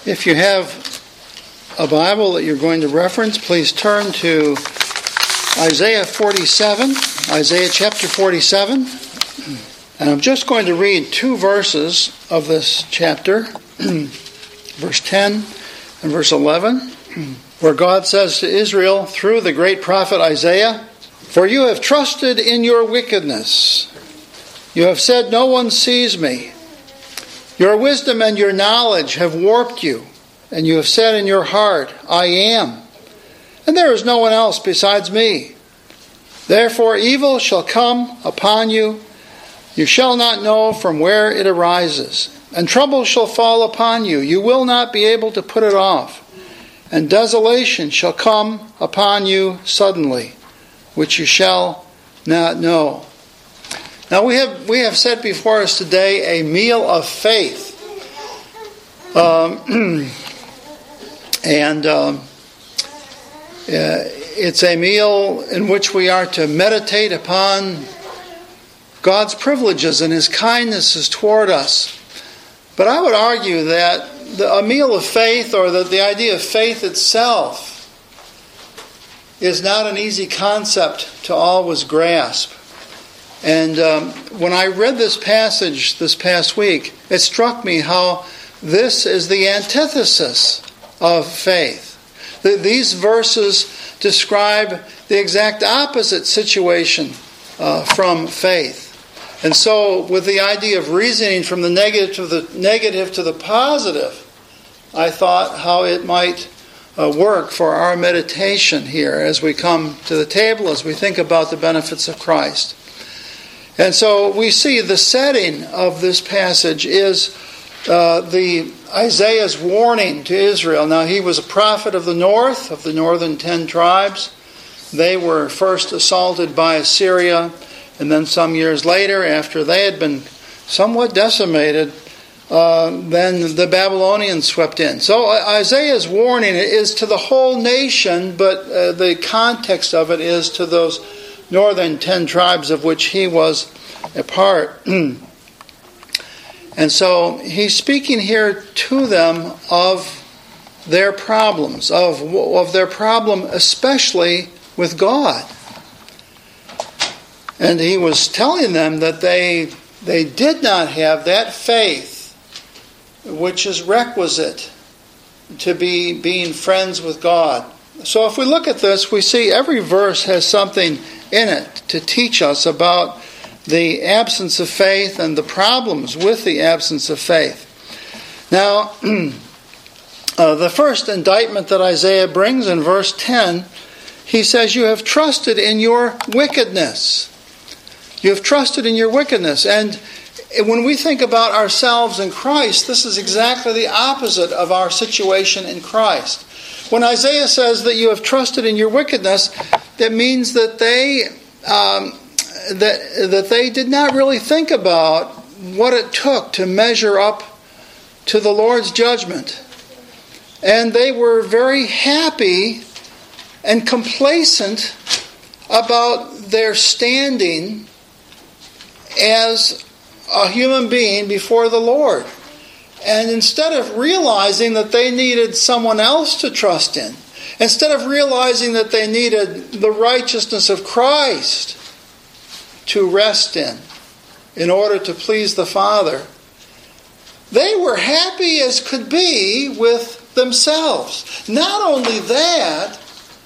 If you have a Bible that you're going to reference, please turn to Isaiah 47, Isaiah chapter 47. And I'm just going to read two verses of this chapter, verse 10 and verse 11, where God says to Israel through the great prophet Isaiah, "For you have trusted in your wickedness. You have said, 'No one sees me.' Your wisdom and your knowledge have warped you, and you have said in your heart, 'I am, and there is no one else besides me.' Therefore evil shall come upon you. You shall not know from where it arises. And trouble shall fall upon you. You will not be able to put it off. And desolation shall come upon you suddenly, which you shall not know." Now we have set before us today a meal of faith. It's a meal in which we are to meditate upon God's privileges and His kindnesses toward us. But I would argue that a meal of faith, or the idea of faith itself, is not an easy concept to always grasp. And when I read this passage this past week, it struck me how this is the antithesis of faith. These verses describe the exact opposite situation from faith. And so, with the idea of reasoning from the negative to the positive, I thought how it might work for our meditation here as we come to the table, as we think about the benefits of Christ. And so we see the setting of this passage is the Isaiah's warning to Israel. Now, he was a prophet of the north, of the northern 10 tribes. They were first assaulted by Assyria, and then some years later, after they had been somewhat decimated, then the Babylonians swept in. So Isaiah's warning is to the whole nation, but the context of it is to those northern 10 tribes of which he was a part. And so he's speaking here to them of their problems, of their problem especially with God. And he was telling them that they did not have that faith which is requisite to be being friends with God. So if we look at this, we see every verse has something in it to teach us about the absence of faith and the problems with the absence of faith. Now, the first indictment that Isaiah brings in verse 10, he says, "You have trusted in your wickedness." You have trusted in your wickedness. And when we think about ourselves in Christ, this is exactly the opposite of our situation in Christ. When Isaiah says that you have trusted in your wickedness, that means that they did not really think about what it took to measure up to the Lord's judgment. And they were very happy and complacent about their standing as a human being before the Lord. And instead of realizing that they needed someone else to trust in, instead of realizing that they needed the righteousness of Christ to rest in order to please the Father, they were happy as could be with themselves. Not only that,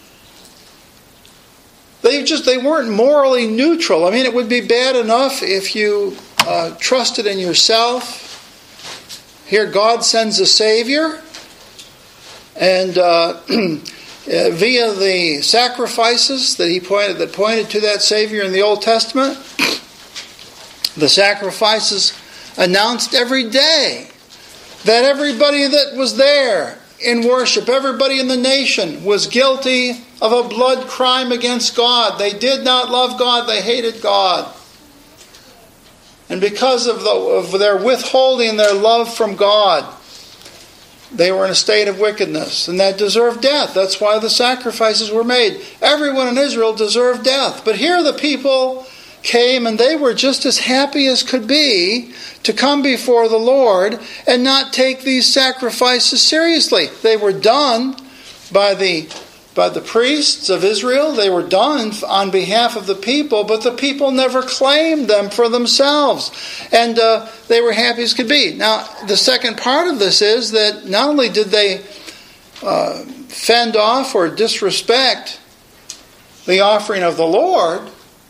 they weren't morally neutral. I mean, it would be bad enough if you trusted in yourself. Here God sends a Savior, and via the sacrifices that pointed to that Savior in the Old Testament, the sacrifices announced every day that everybody that was there in worship, everybody in the nation was guilty of a blood crime against God. They did not love God, they hated God. And because of their withholding their love from God, they were in a state of wickedness, and that deserved death. That's why the sacrifices were made. Everyone in Israel deserved death. But here the people came and they were just as happy as could be to come before the Lord and not take these sacrifices seriously. They were done by the priests of Israel. They were done on behalf of the people, but the people never claimed them for themselves. And they were happy as could be. Now, the second part of this is that not only did they fend off or disrespect the offering of the Lord,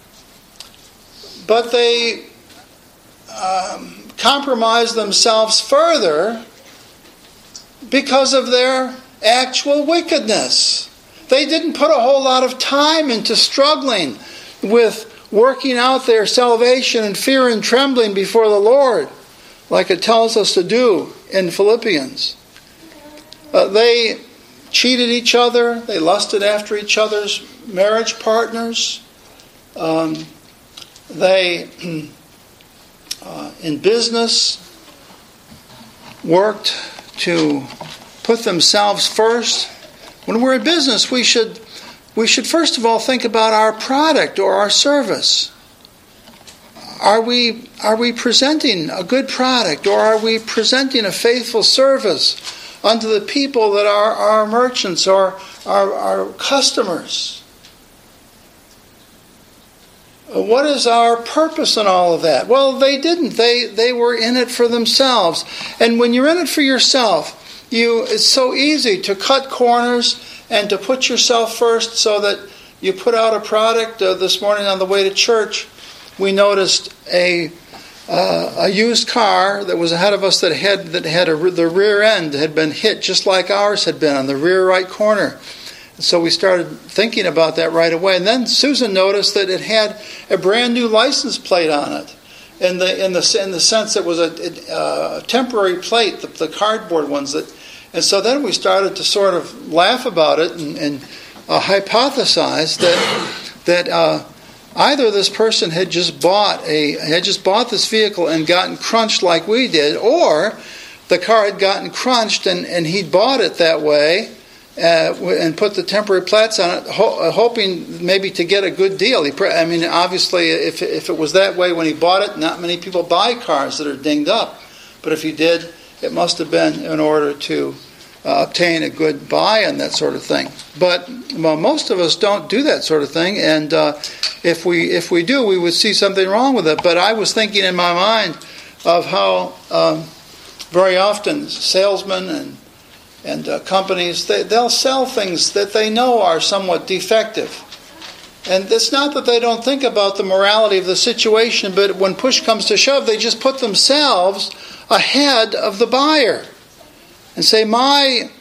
but they compromised themselves further because of their actual wickedness. They didn't put a whole lot of time into struggling with working out their salvation in fear and trembling before the Lord, like it tells us to do in Philippians. They cheated each other. They lusted after each other's marriage partners. They, in business, worked to put themselves first. When we're in business, we should first of all think about our product or our service. Are we presenting a good product, or are we presenting a faithful service unto the people that are our merchants or our customers? What is our purpose in all of that? Well, they didn't. They were in it for themselves. And when you're in it for yourself, it's so easy to cut corners and to put yourself first so that you put out a product. This morning on the way to church, we noticed a used car that was ahead of us the rear end had been hit just like ours had been on the rear right corner. So we started thinking about that right away. And then Susan noticed that it had a brand new license plate on it. In the sense it was a temporary plate, the cardboard ones that. And so then we started to sort of laugh about it and hypothesize that either this person had just bought this vehicle and gotten crunched like we did, or the car had gotten crunched and he'd bought it that way and put the temporary plates on it, hoping maybe to get a good deal. Obviously, if it was that way when he bought it, not many people buy cars that are dinged up. But if he did, it must have been in order to obtain a good buy and that sort of thing. But most of us don't do that sort of thing, and if we do, we would see something wrong with it. But I was thinking in my mind of how very often salesmen and companies, they'll sell things that they know are somewhat defective. And it's not that they don't think about the morality of the situation, but when push comes to shove, they just put themselves ahead of the buyer and say, my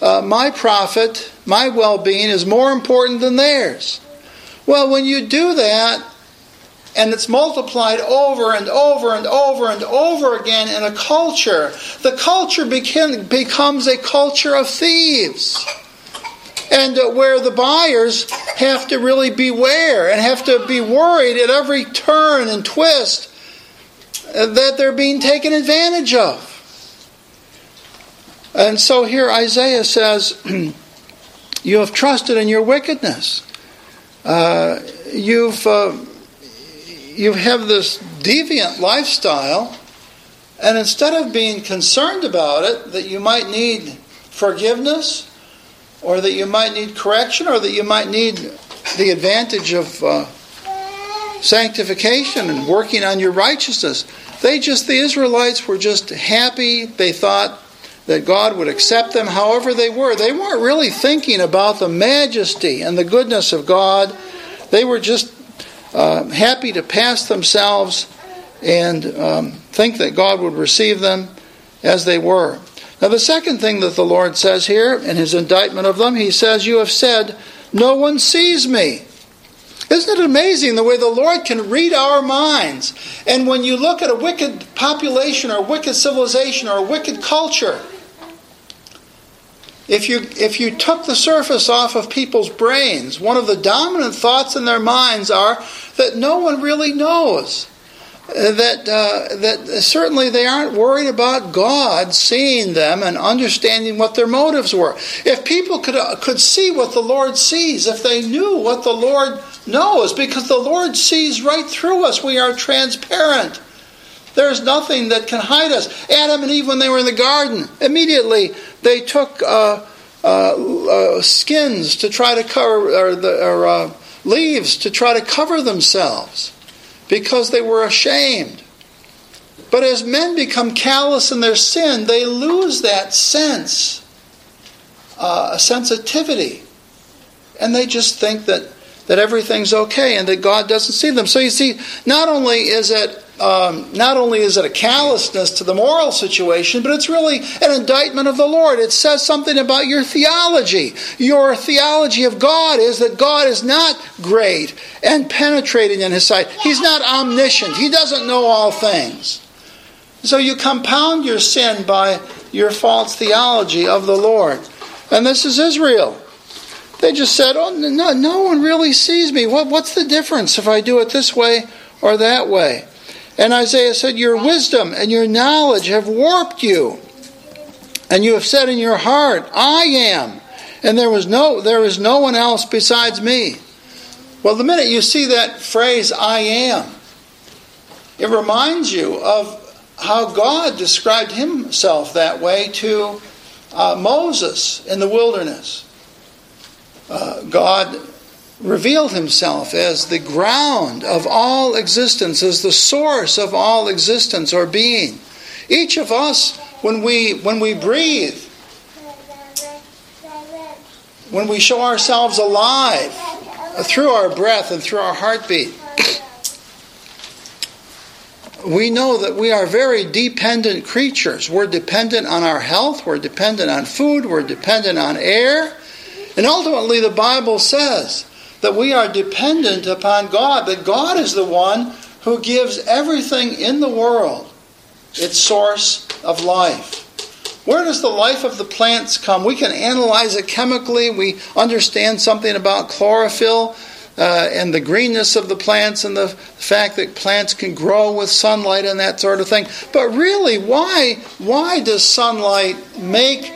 profit, my well-being is more important than theirs. Well, when you do that, and it's multiplied over and over and over and over again in a culture, the culture becomes a culture of thieves. And where the buyers have to really beware and have to be worried at every turn and twist that they're being taken advantage of. And so here Isaiah says, you have trusted in your wickedness. You have this deviant lifestyle, and instead of being concerned about it, that you might need forgiveness, or that you might need correction, or that you might need the advantage of sanctification and working on your righteousness, the Israelites were just happy. They thought that God would accept them however they were. They weren't really thinking about the majesty and the goodness of God. They were just happy to pass themselves and think that God would receive them as they were. Now the second thing that the Lord says here in his indictment of them, he says, you have said, no one sees me. Isn't it amazing the way the Lord can read our minds? And when you look at a wicked population or a wicked civilization or a wicked culture, if you took the surface off of people's brains, one of the dominant thoughts in their minds are that no one really knows. That certainly they aren't worried about God seeing them and understanding what their motives were. If people could see what the Lord sees, if they knew what the Lord knows, because the Lord sees right through us. We are transparent. There's nothing that can hide us. Adam and Eve, when they were in the garden, immediately they took skins to try to cover, or leaves to try to cover themselves, because they were ashamed. But as men become callous in their sin, they lose that sense, a sensitivity. And they just think that everything's okay and that God doesn't see them. So you see, not only is it a callousness to the moral situation, but it's really an indictment of the Lord. It says something about your theology. Your theology of God is that God is not great and penetrating in His sight. He's not omniscient. He doesn't know all things. So you compound your sin by your false theology of the Lord. And this is Israel. They just said, oh, no one really sees me. What's the difference if I do it this way or that way? And Isaiah said, your wisdom and your knowledge have warped you. And you have said in your heart, I am. And there is no one else besides me. Well, the minute you see that phrase, I am, it reminds you of how God described Himself that way to Moses in the wilderness. God revealed Himself as the ground of all existence, as the source of all existence or being. Each of us, when we breathe, when we show ourselves alive through our breath and through our heartbeat, we know that we are very dependent creatures. We're dependent on our health, we're dependent on food, we're dependent on air. And ultimately the Bible says that we are dependent upon God, that God is the one who gives everything in the world its source of life. Where does the life of the plants come? We can analyze it chemically. We understand something about chlorophyll and the greenness of the plants and the fact that plants can grow with sunlight and that sort of thing. But really, why does sunlight make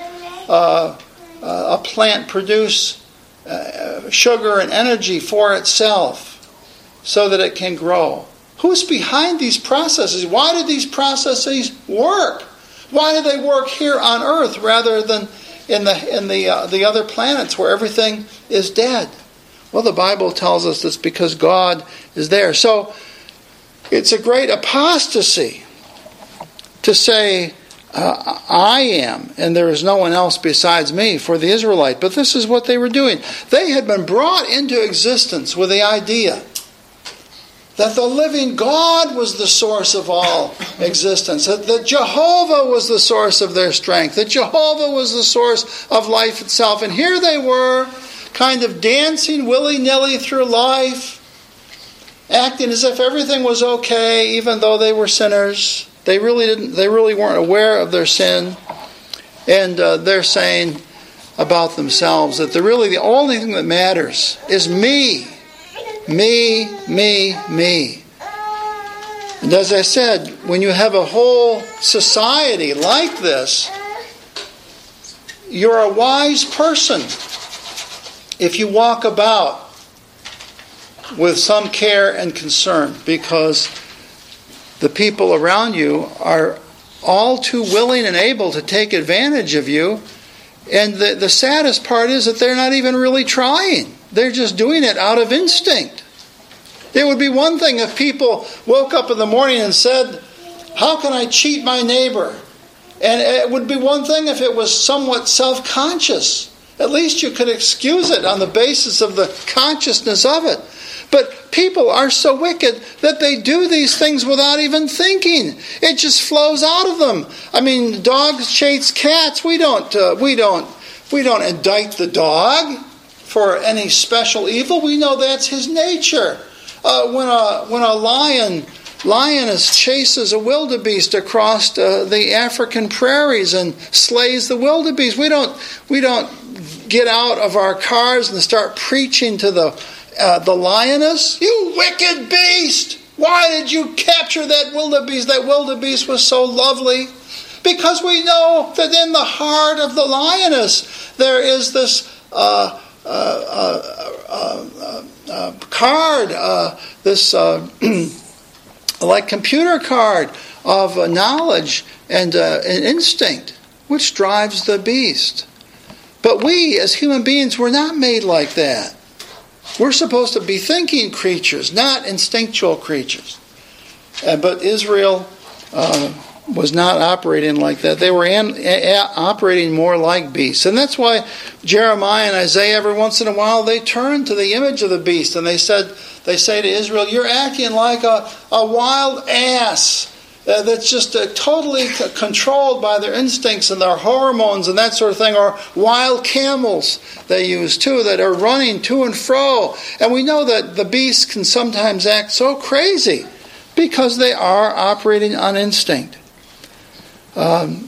a plant produce sugar and energy for itself so that it can grow? Who's behind these processes? Why do these processes work? Why do they work here on Earth rather than in the other planets where everything is dead? Well, the Bible tells us it's because God is there. So it's a great apostasy to say, I am, and there is no one else besides me for the Israelite. But this is what they were doing. They had been brought into existence with the idea that the living God was the source of all existence, that Jehovah was the source of their strength, that Jehovah was the source of life itself. And here they were, kind of dancing willy-nilly through life, acting as if everything was okay, even though they were sinners. They really weren't aware of their sin. And they're saying about themselves that the only thing that matters is me. Me, me, me. And as I said, when you have a whole society like this, you're a wise person if you walk about with some care and concern, because the people around you are all too willing and able to take advantage of you. And the saddest part is that they're not even really trying. They're just doing it out of instinct. It would be one thing if people woke up in the morning and said, how can I cheat my neighbor? And it would be one thing if it was somewhat self-conscious. At least you could excuse it on the basis of the consciousness of it. But people are so wicked that they do these things without even thinking. It just flows out of them. I mean, dogs chase cats. We don't indict the dog for any special evil. We know that's his nature. When a lioness chases a wildebeest across the African prairies and slays the wildebeest, we don't get out of our cars and start preaching to the lioness. You wicked beast! Why did you capture that wildebeest? That wildebeest was so lovely. Because we know that in the heart of the lioness there is this card, this like computer card of knowledge and instinct, which drives the beast. But we, as human beings, were not made like that. We're supposed to be thinking creatures, not instinctual creatures. But Israel was not operating like that. They were operating more like beasts. And that's why Jeremiah and Isaiah, every once in a while, they turn to the image of the beast. And they say to Israel, you're acting like a wild ass that's just totally controlled by their instincts and their hormones and that sort of thing. Or wild camels they use too, that are running to and fro. And we know that the beasts can sometimes act so crazy because they are operating on instinct. And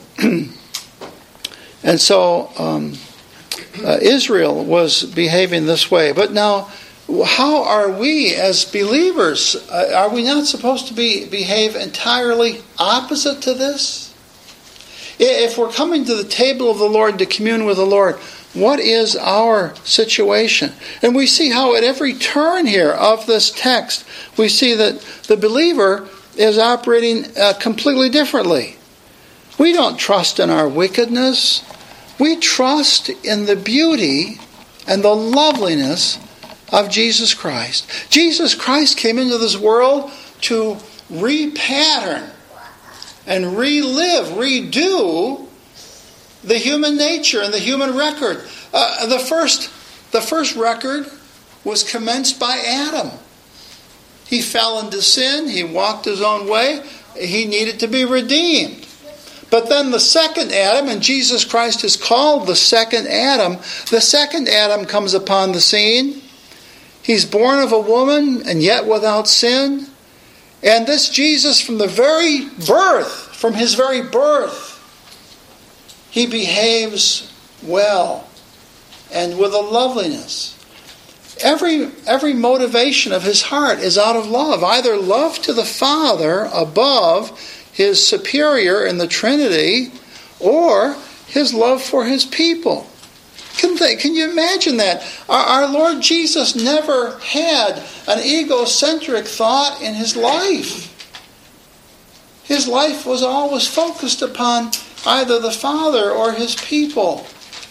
so Israel was behaving this way. But now, how are we as believers? Are we not supposed to behave entirely opposite to this? If we're coming to the table of the Lord to commune with the Lord, what is our situation? And we see how at every turn here of this text, we see that the believer is operating completely differently. We don't trust in our wickedness. We trust in the beauty and the loveliness of Jesus Christ. Jesus Christ came into this world to repattern and relive, redo the human nature and the human record. The first record was commenced by Adam. He fell into sin. He walked his own way. He needed to be redeemed. But then the second Adam, and Jesus Christ is called the second Adam, the second Adam comes upon the scene. He's born of a woman and yet without sin. And this Jesus from his very birth, he behaves well and with a loveliness. Every motivation of his heart is out of love. Either love to the Father above his superior in the Trinity, or his love for his people. Can you imagine that? Our Lord Jesus never had an egocentric thought in his life. His life was always focused upon either the Father or his people.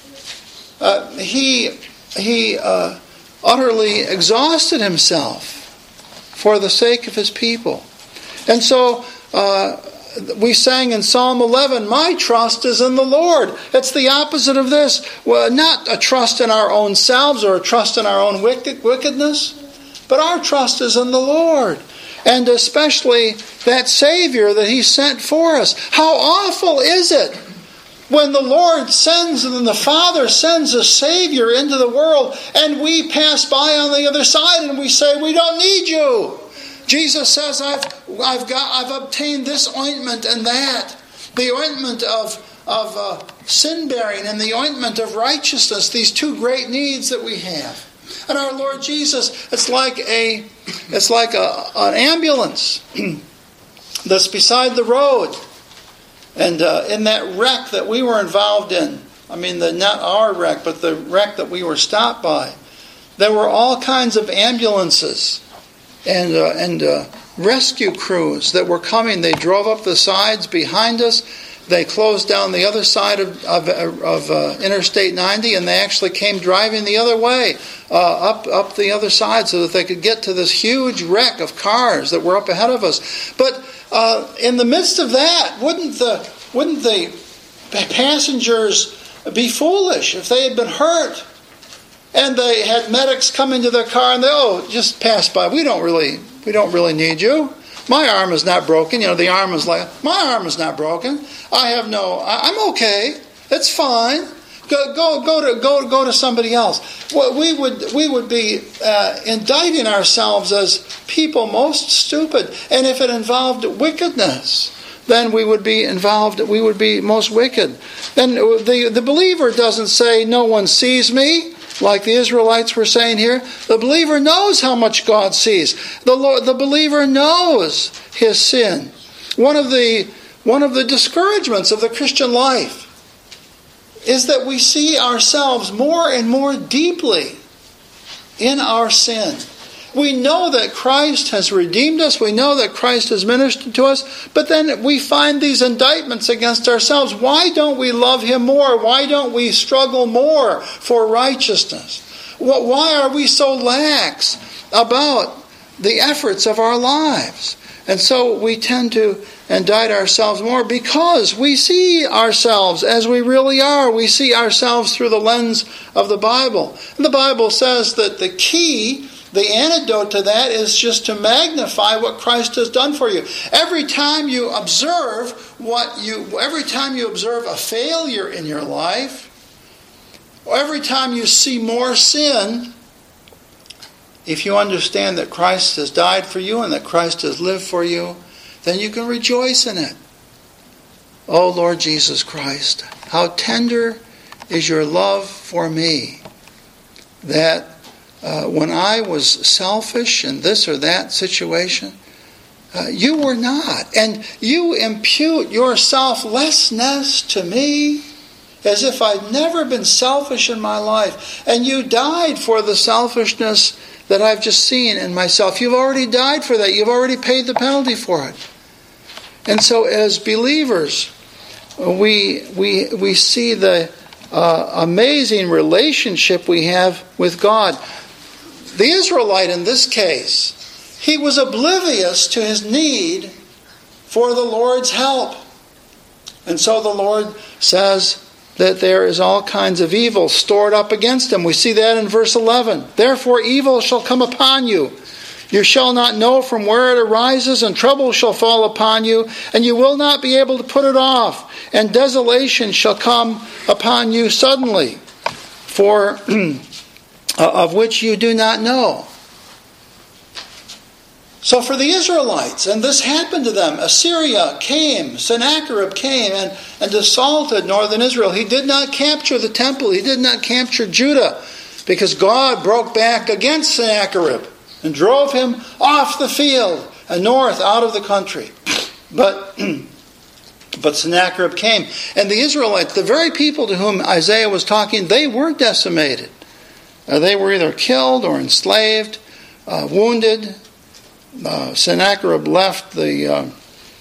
He utterly exhausted himself for the sake of his people. And so we sang in Psalm 11, my trust is in the Lord. It's the opposite of this. Well, not a trust in our own selves or a trust in our own wickedness, but our trust is in the Lord. And especially that Savior that he sent for us. How awful is it when the Lord sends and the Father sends a Savior into the world and we pass by on the other side and we say, we don't need you. Jesus says, I've obtained this ointment and that. The ointment of sin bearing and the ointment of righteousness, these two great needs that we have. And our Lord Jesus, it's like an ambulance that's beside the road. And in that wreck that we were involved in, not our wreck, but the wreck that we were stopped by, there were all kinds of ambulances and rescue crews that were coming. They drove up the sides behind us. They closed down the other side of Interstate 90, and they actually came driving the other way, up the other side, so that they could get to this huge wreck of cars that were up ahead of us. But in the midst of that, wouldn't the passengers be foolish if they had been hurt? And they had medics come into their car and they, just pass by. We don't really need you. My arm is not broken. The arm is like, my arm is not broken. I'm okay. It's fine. Go to somebody else. Well, we would be indicting ourselves as people most stupid. And if it involved wickedness, then we would be most wicked. Then the believer doesn't say, no one sees me, like the Israelites were saying here. The believer knows how much God sees. The believer knows his sin. One of the discouragements of the Christian life is that we see ourselves more and more deeply in our sin. We know that Christ has redeemed us. We know that Christ has ministered to us. But then we find these indictments against ourselves. Why don't we love Him more? Why don't we struggle more for righteousness? Why are we so lax about the efforts of our lives? And so we tend to indict ourselves more because we see ourselves as we really are. We see ourselves through the lens of the Bible. And the Bible says that the key, the antidote to that, is just to magnify what Christ has done for you. Every time you observe a failure in your life, or every time you see more sin, if you understand that Christ has died for you and that Christ has lived for you, then you can rejoice in it. Oh, Lord Jesus Christ, how tender is your love for me, that when I was selfish in this or that situation, you were not. And you impute your selflessness to me as if I'd never been selfish in my life. And you died for the selfishness that I've just seen in myself. You've already died for that. You've already paid the penalty for it. And so as believers, we see the amazing relationship we have with God. The Israelite in this case, he was oblivious to his need for the Lord's help. And so the Lord says that there is all kinds of evil stored up against him. We see that in verse 11. Therefore evil shall come upon you. You shall not know from where it arises, and trouble shall fall upon you, and you will not be able to put it off. And desolation shall come upon you suddenly, for of which you do not know. So for the Israelites, and this happened to them, Assyria came, Sennacherib came and assaulted northern Israel. He did not capture the temple. He did not capture Judah, because God broke back against Sennacherib and drove him off the field and north out of the country. But Sennacherib came. And the Israelites, the very people to whom Isaiah was talking, they weren't decimated. They were either killed or enslaved, wounded. Sennacherib left those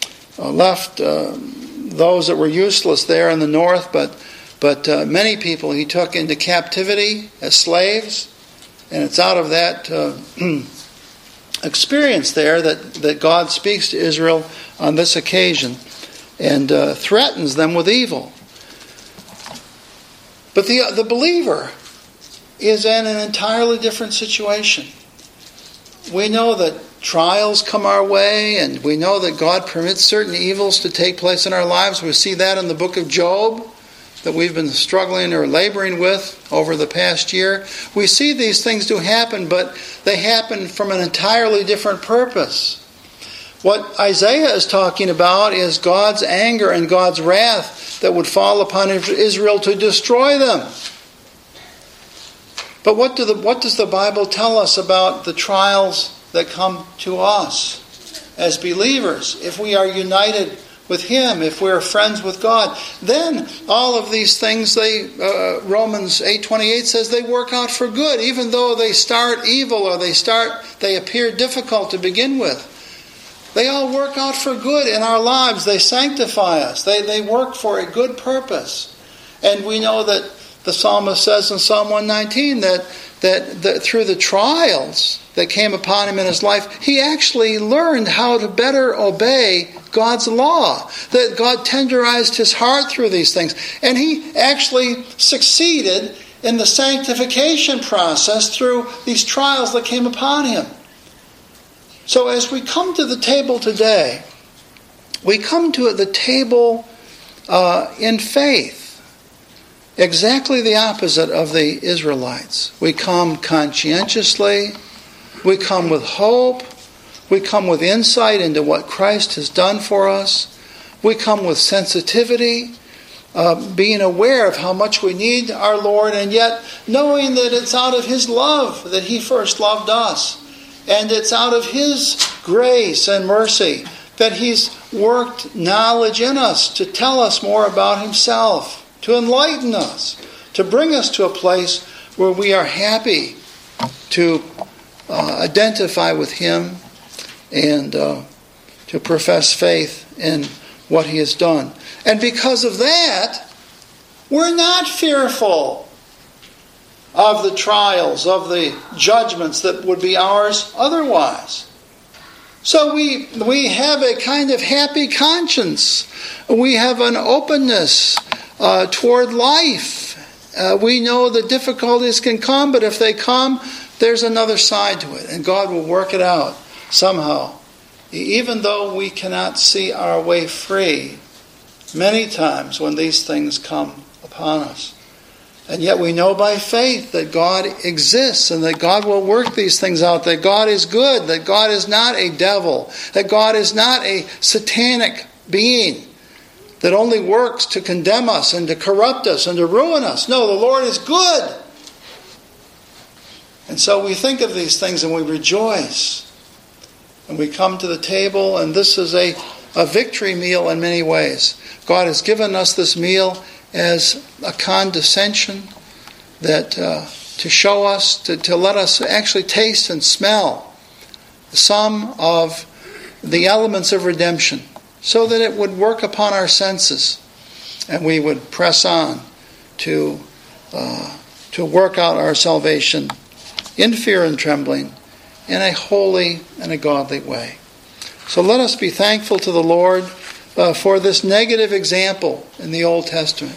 that were useless there in the north, but many people he took into captivity as slaves, and it's out of that experience there that God speaks to Israel on this occasion and threatens them with evil. But the believer is in an entirely different situation. We know that trials come our way, and we know that God permits certain evils to take place in our lives. We see that in the book of Job that we've been struggling or laboring with over the past year. We see these things do happen, but they happen from an entirely different purpose. What Isaiah is talking about is God's anger and God's wrath that would fall upon Israel to destroy them. But what does the Bible tell us about the trials that come to us as believers? If we are united with Him, if we are friends with God, then all of these things, Romans 8:28 says they work out for good, even though they start evil or they appear difficult to begin with. They all work out for good in our lives. They sanctify us. They work for a good purpose. And we know that the psalmist says in Psalm 119 that through the trials that came upon him in his life, he actually learned how to better obey God's law. That God tenderized his heart through these things. And he actually succeeded in the sanctification process through these trials that came upon him. So as we come to the table today, we come to the table in faith. Exactly the opposite of the Israelites. We come conscientiously. We come with hope. We come with insight into what Christ has done for us. We come with sensitivity, being aware of how much we need our Lord, and yet knowing that it's out of His love that He first loved us. And it's out of His grace and mercy that He's worked knowledge in us to tell us more about Himself. to enlighten us, to bring us to a place where we are happy to identify with Him and to profess faith in what He has done. And because of that, we're not fearful of the trials, of the judgments that would be ours otherwise. So we have a kind of happy conscience. We have an openness toward life. We know that difficulties can come, but if they come, there's another side to it, and God will work it out somehow. Even though we cannot see our way free many times when these things come upon us. And yet we know by faith that God exists and that God will work these things out, that God is good, that God is not a devil, that God is not a satanic being that only works to condemn us and to corrupt us and to ruin us. No, the Lord is good. And so we think of these things and we rejoice. And we come to the table, and this is a victory meal in many ways. God has given us this meal as a condescension that to show us, to let us actually taste and smell some of the elements of redemption, so that it would work upon our senses, and we would press on to work out our salvation in fear and trembling, in a holy and a godly way. So let us be thankful to the Lord for this negative example in the Old Testament.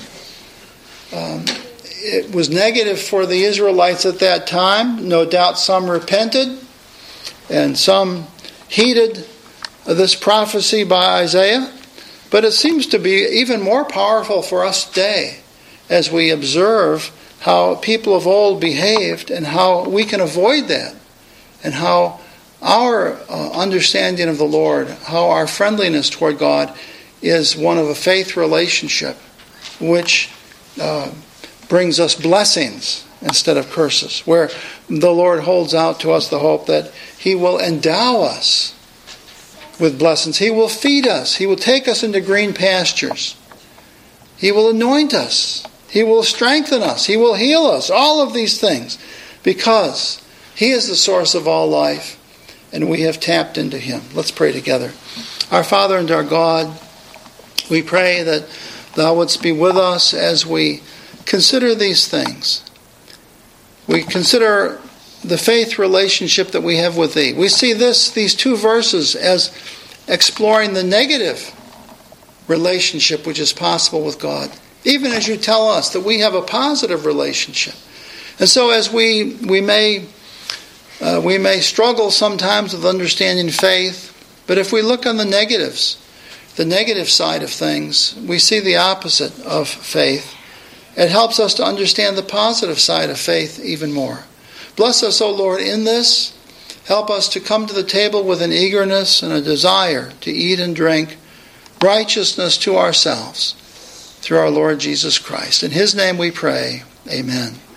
It was negative for the Israelites at that time. No doubt some repented and some heeded this prophecy by Isaiah. But it seems to be even more powerful for us today as we observe how people of old behaved and how we can avoid that, and how our understanding of the Lord, how our friendliness toward God is one of a faith relationship which brings us blessings instead of curses, where the Lord holds out to us the hope that He will endow us with blessings. He will feed us. He will take us into green pastures. He will anoint us. He will strengthen us. He will heal us. All of these things, because He is the source of all life, and we have tapped into Him. Let's pray together. Our Father and our God, we pray that Thou wouldst be with us as we consider these things. We consider the faith relationship that we have with Thee. We see these two verses as exploring the negative relationship which is possible with God, even as You tell us that we have a positive relationship. And so as we may struggle sometimes with understanding faith, but if we look on the negatives, the negative side of things, we see the opposite of faith. It helps us to understand the positive side of faith even more. Bless us, O Lord, in this. Help us to come to the table with an eagerness and a desire to eat and drink righteousness to ourselves through our Lord Jesus Christ. In His name we pray. Amen.